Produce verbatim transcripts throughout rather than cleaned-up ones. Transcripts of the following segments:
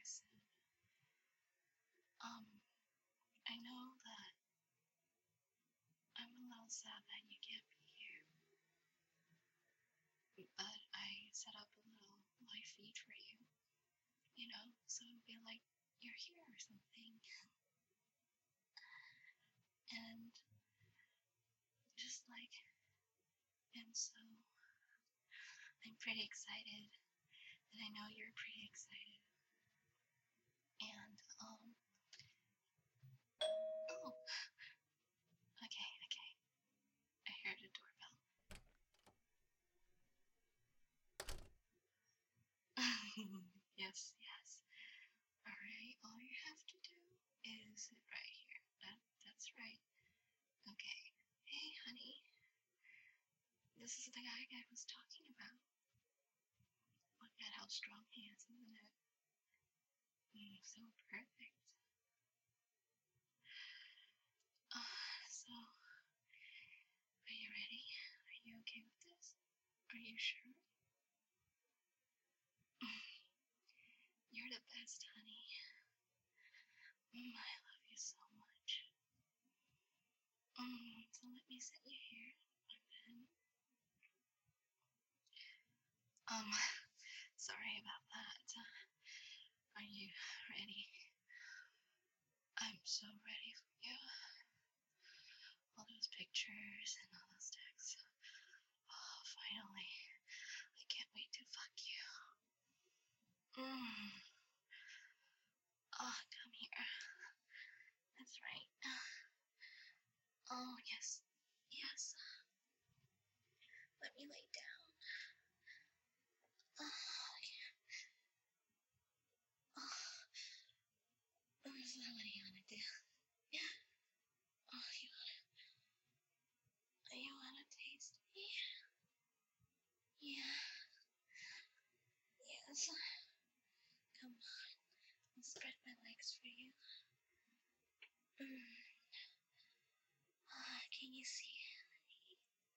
listen. Um, I know that I'm a little sad that you can't be here, but I set up a little live feed for you, you know, so it'll be like you're here or something. And just like, and so I'm pretty excited, and I know you're pretty excited. And, um, oh, okay, okay. I heard a doorbell. Yes, yes. Alright, all you have to do is sit right here. That, that's right. Okay. Hey, honey. This is the guy I was talking about. Look at how strong he is, isn't it? Mm, so perfect. Uh, so, are you ready? Are you okay with this? Are you sure? You're the best, honey. Mm, I love you so much. Mm, so let me set you here in my bed. Um, sorry about that. Are you ready? I'm so ready for you. All those pictures and all those texts. Oh, finally. I can't wait to fuck you. Mm. Oh, come here. That's right. Oh, yes. Yes. Let me lay down. Oh, yeah. Oh. So what do you want to do? Yeah. Oh, you wanna, you wanna taste me? Yeah. Yes. Come on. I'll spread my legs for you. Mm. Oh, can you see honey?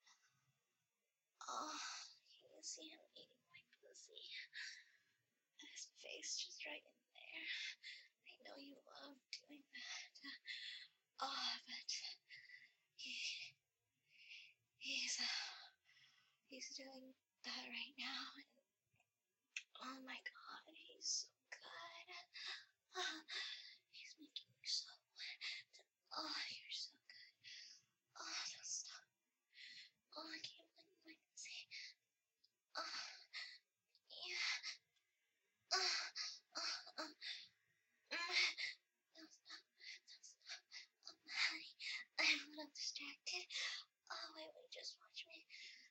Oh, can you see him eating my pussy? His face just right in there. I know you love doing that. Oh, but he, he's, uh, he's doing that right now. And oh my god, he's so good. Oh, he's making me so wet. Oh, you're so good. Oh, don't stop. Oh, I can't believe I can see. Oh, yeah. Oh, oh, oh. Mm. Don't stop. Don't stop. Oh, honey, I'm a little distracted. Oh, wait, wait, just watch me.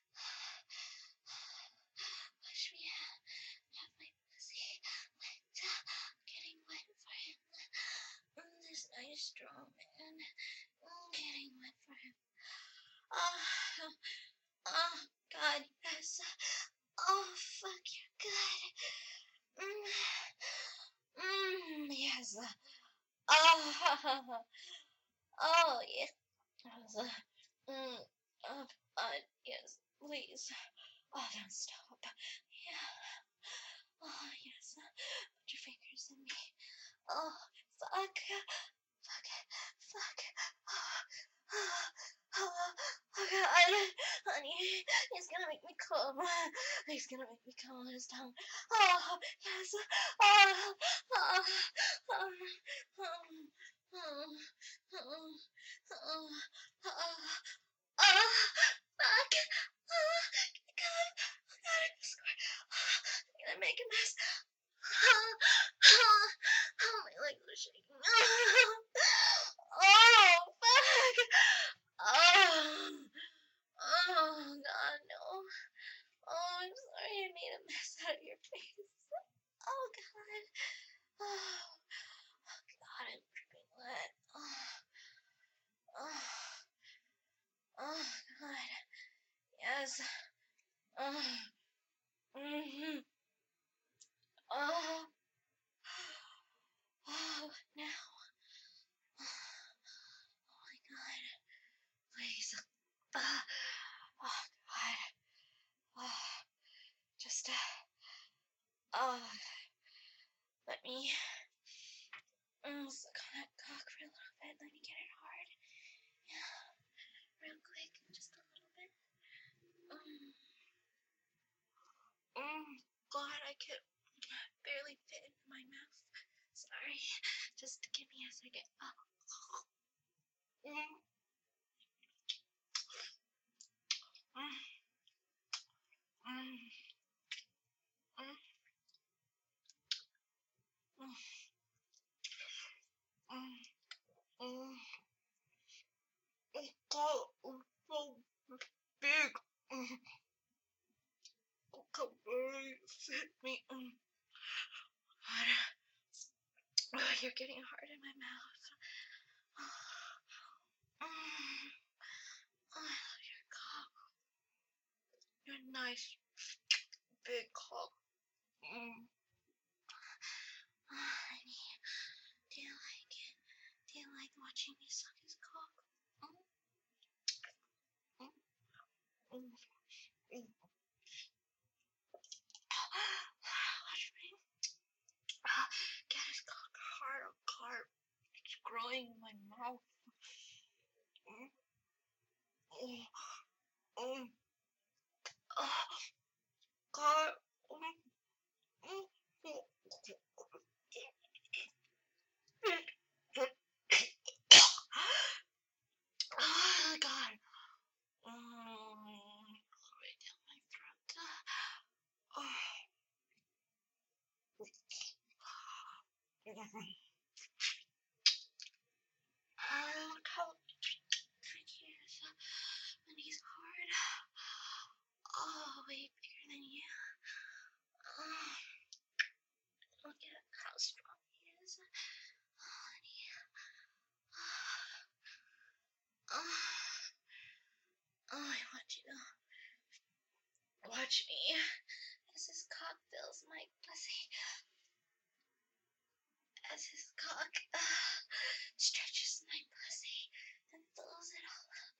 Watch me have, have my pussy wet. Getting wet for him. Mm, this nice strong man. Mm, getting wet for him. Oh, oh, God, yes. Oh, fuck, you're good. Mm, mm, yes. Oh, oh, yes. Mm, oh, uh, yes, please. Oh, don't stop. Yeah. Oh, yes. Put your fingers in me. Oh, fuck. Fuck. Fuck. Oh, oh, oh, oh God. Honey, he's gonna make me come. He's gonna make me come on his tongue. Oh, yes. Oh, oh, oh, oh, oh, oh, oh, oh, oh, fuck. Oh, God. Oh, God, I'm scared. Oh, I'm gonna make a mess. Oh, oh, oh, my legs are shaking. Oh, oh, fuck. Oh, oh, God, no. Oh, I'm sorry I made a mess out of your face. Oh, God. Oh, oh God, I'm dripping wet. Oh, oh, oh, God. Yes. Oh, mm-hmm. Oh, oh, now. Oh, my God. Please. Uh, oh, God. Oh, just, uh, oh, let me could barely fit in my mouth. Sorry. Just give me a second. Oh. Mm. Mm. Mm. Mm. Mm. Mm. Mm. It's so, so big. Mm. Come on, fit me. Mm. Oh, you're getting hard in my mouth. Mm. Oh, your cock. Your nice big cock. Mm. Oh, honey, do you like it? Do you like watching me suck his cock? Mm. Mm. Mm. Mm. Watch me. Ah, get his cock hard on carb. It's growing in my mouth. Mm. Mm. Mm. Oh, God. Mm. Mm. Oh, God. Mm. Right down my throat. Oh. Oh, look how tricky it is when he's hard. Oh, way bigger than you. Oh, look at how strong he is. Oh, honey. Oh, oh, I want you to watch me as his cock fills my pussy. As his cock uh, stretches my pussy and fills it all up.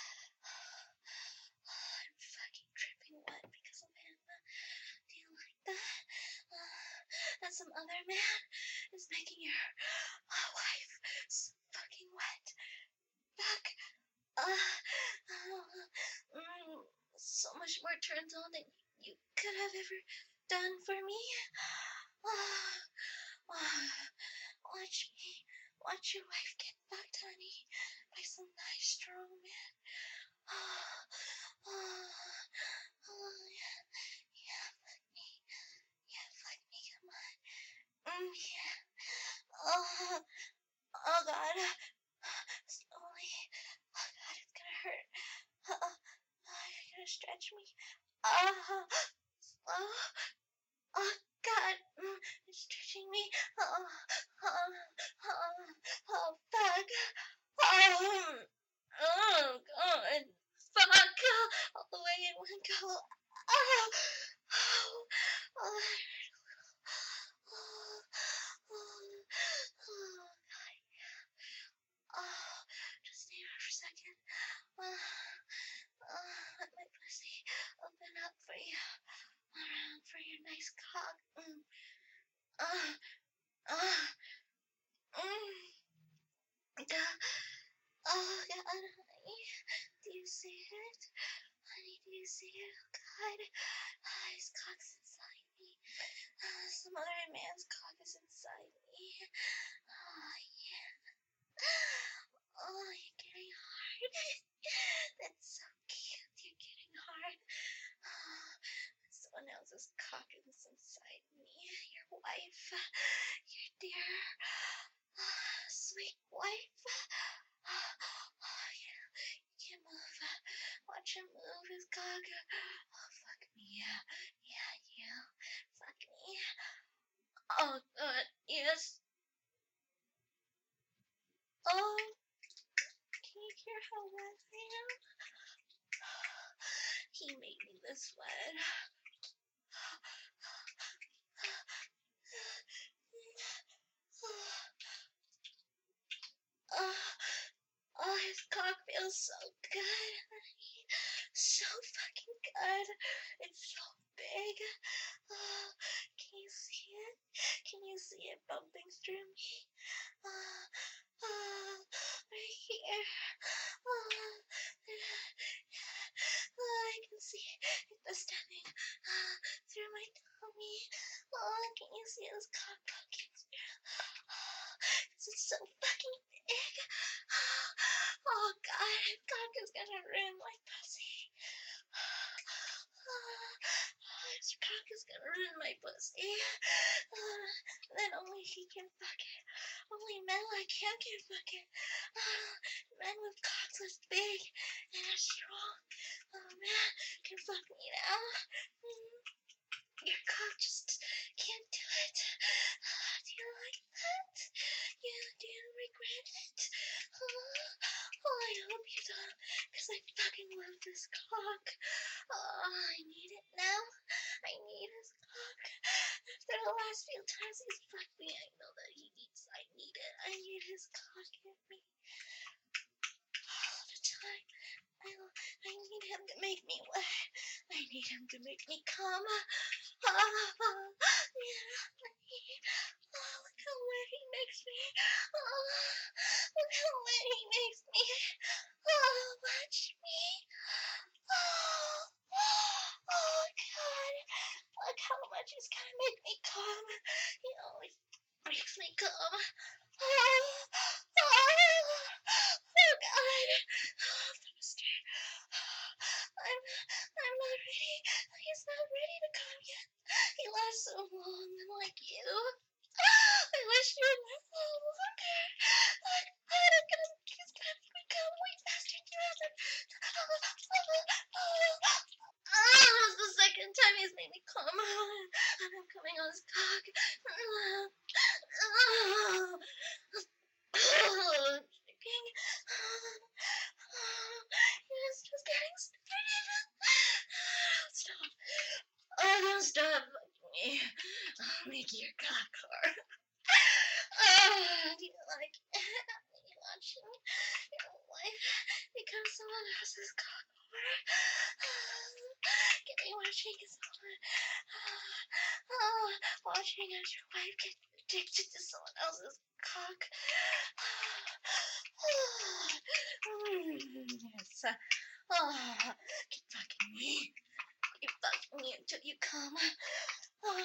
Oh, I'm fucking dripping wet because of him. Do you like that? Uh, that some other man is making your uh, wife so fucking wet. Fuck. Uh, uh, mm, so much more turns on than you could have ever done for me. Uh, uh, watch me. Watch your wife get fucked, honey, by some nice strong man. Oh, oh, oh, yeah, yeah, fuck me. Yeah, fuck me, come on. Mm, yeah. Oh, oh, God. Slowly. Oh, God, it's gonna hurt. Oh, oh, you're gonna stretch me. Oh, oh, oh, God. Mm, it's stretching me. Oh, oh, oh, oh, fuck. Oh, oh, God. Fuck. All the way in one go. Oh, oh, oh, oh, oh, oh, God. Oh, just stay there for a second. Oh, oh, let my pussy open up for you. Around for your nice cock. Mm. Oh, oh, mm. God. Oh, God, honey. Do you see it? Honey, do you see it? Oh, God. Oh, his cock's inside me. Oh, some other man's cock is inside me. Oh, yeah. Oh, you're getting hard. That's so cute. You're getting hard. Oh, someone else's cock is inside me. Your wife. Your dear, oh, sweet wife. Oh, yeah. You can move. Watch him move his cock. Oh, fuck me. Yeah, yeah, you. Fuck me. Oh, God. Yes. Oh, can you hear how wet I am? He made me this wet. Oh, oh, his cock feels so good. So fucking good. It's so big. Oh, can you see it? Can you see it bumping through me? Oh, oh, right here. Oh, oh, I can see it stepping uh, through my tongue. me. Oh, can you see this cock poking? This is so fucking big. Oh god, cock is gonna ruin my pussy. This cock is gonna ruin my pussy. Uh, then only he can fuck it. Only men like him can fuck it. Uh, men with cocks this big and are strong. Oh man, can fuck me now. Mm, your cock just can't do it. Uh, do you like that? You do you regret it? Uh, oh, I hope you don't, because I fucking love this cock. Oh, I need it now. I need his cock. After the last few times he's fucked me, I know that he needs, I need it. I need his cock in me. All the time. I, I need him to make me wet. I need him to make me come. Oh, oh, yeah, I need, oh, look how wet he makes me. Oh, look how wet he makes me. Oh, watch me. Oh, oh, God. Look how much he's gonna make me come. He always makes me come. Oh, oh, oh God. Oh, faster. I'm, I'm not ready. He's not ready to come yet. He lasts so long, like you. I wish you would last a little longer. Like, I'm gonna, he's gonna make me come. Wait, faster, you have to. Oh, that's the second time he's made me come. And I'm coming on his cock. Oh, oh, shaking. Oh, he's just getting started. Don't stop. Oh, don't stop fucking me. I'll make your cock hard. Oh, do you like it? You watching your wife become someone else's cock hard? Getting watching is someone. Oh, watching as your wife gets addicted to someone else's cock. Oh, yes. Oh, keep fucking me. Keep fucking me until you come. Oh.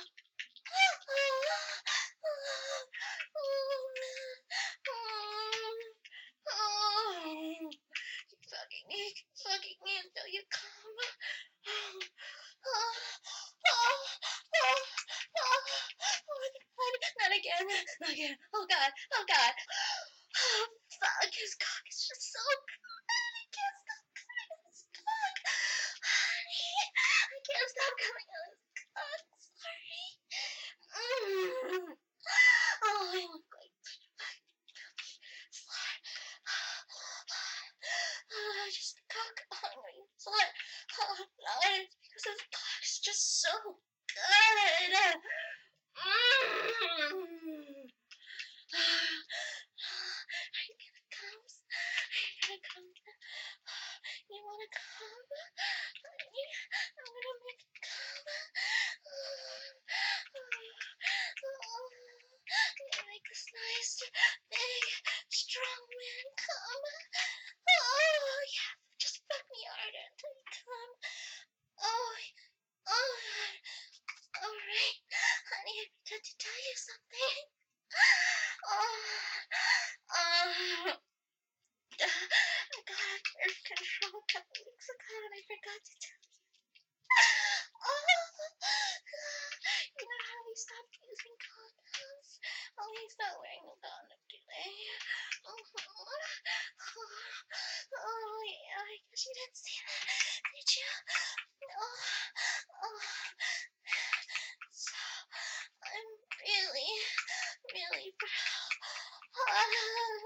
Keep fucking me, keep fucking me until you come. Oh, oh, oh, oh, oh, not again, not again. Oh God, oh God. Oh, fuck, his cock is just so good. I can't stop coming on his cock. Honey, I can't stop coming on his cock. Sorry. Mm. Oh, I look like slut. Oh, just cock hungry slut. Oh, no, it's because his cock's just so good. Mm. Are you gonna come? Are you gonna come? You wanna come? Honey, I'm gonna make you come. You make this nice, big, strong man come. Oh, yeah, just fuck me harder until you come. Oh, oh, alright, honey, I forgot to tell you something. Oh, um, I got a birth control a couple weeks ago and I forgot to tell you. Oh, you know how we stopped using condoms? Oh, he's not wearing a condom today. Oh, oh, oh, yeah, I guess you didn't see that, did you? Oh, oh. So, I'm really, really proud. Uh,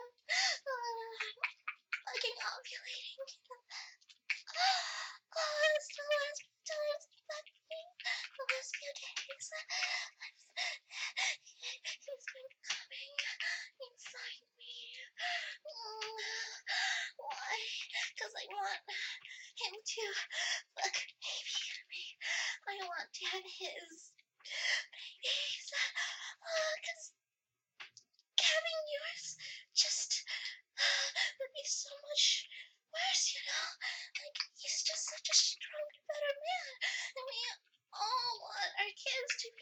fucking ovulating. Oh, it's the last few times he fucked me. The last few days. He's been coming inside me. Mm, why? Because I want him to fuck baby me. I want to have his babies. Because having yours just uh, would be so much worse, you know? Like, he's just such a strong, better man. And we all want our kids to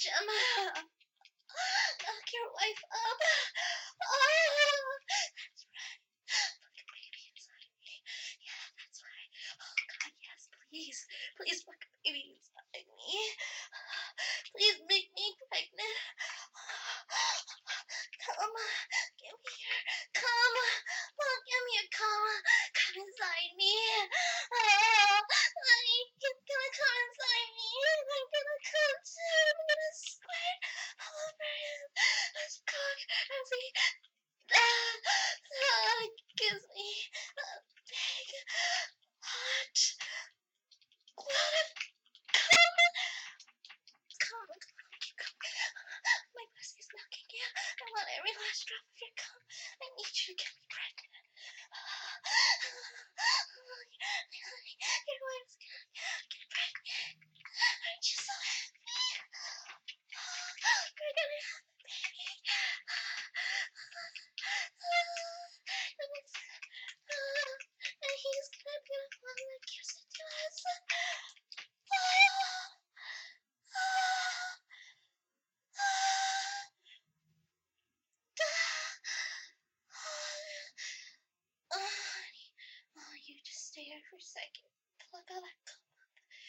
Gemma, knock your wife up. Oh, that's right. Fuck a baby inside me. Yeah, that's right. Oh God, yes, please, please fuck a baby inside me. Please make me pregnant. Come, give me your, come, oh, give me your come, come inside me. Oh, honey, he's gonna come inside me. I'm gonna come too. I'm gonna squirt all over him. Let's cook as he uh, uh, gives me a big, hot, cloud of cum. Come, come, keep coming. My pussy's milking you. I want every last drop of your cum. I need you to get me pregnant. Your wife's gonna get pregnant. Aren't you so happy? We're gonna have a baby. And it's, uh, and he's gonna be the one that gives it to us. Oh, honey. Oh, you just stay here for a second. Plug all that cum up.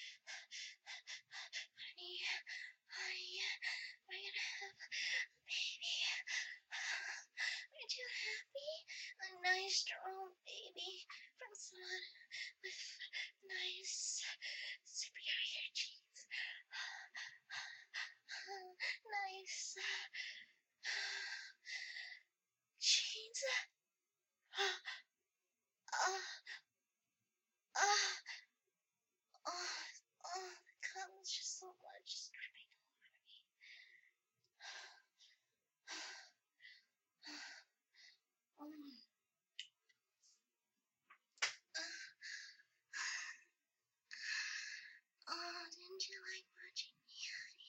Honey, honey, we're gonna have a baby. Aren't you happy? A nice, strong baby from someone with nice, superior genes. Nice genes. Oh, oh, oh, oh, the cum is just so much, just dripping all over me. Mm. Oh, didn't you like watching me, honey?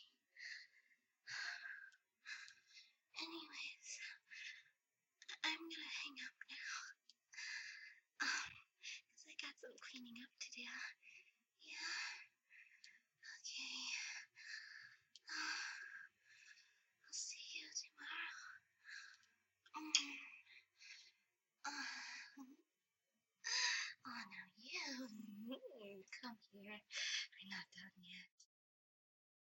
Anyways, I'm gonna hang up now. Um, because I got some cleaning up to do. Yeah? Okay. I'll see you tomorrow. Mm. Uh, oh, now you. Come here.